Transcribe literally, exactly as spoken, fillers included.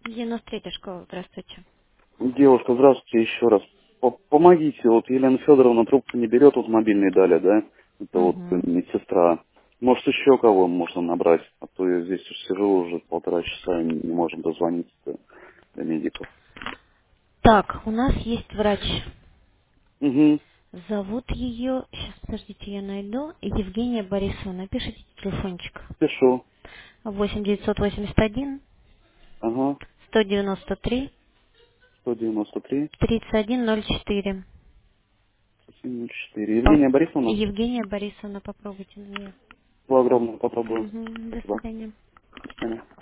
девяносто третья школа, здравствуйте. Девушка, здравствуйте еще раз. По- Помогите, вот Елена Федоровна трубку не берет, вот мобильный дали, да? Это вот э, Угу. медсестра. Может, еще кого можно набрать? А то я здесь уж сижу уже полтора часа и не можем дозвониться до, до медиков. Так, у нас есть врач. Угу, Зовут ее, сейчас, подождите, я найду, Евгения Борисовна. Напишите телефончик. пишу. восемь девятьсот восемьдесят один Ага, сто девяносто три сто девяносто три, тридцать один ноль четыре. семь четыре. По- Евгения Борисовна, Евгения Борисовна, попробуйте на нее. было огромное, попробую. Угу. До Спасибо. свидания. До свидания.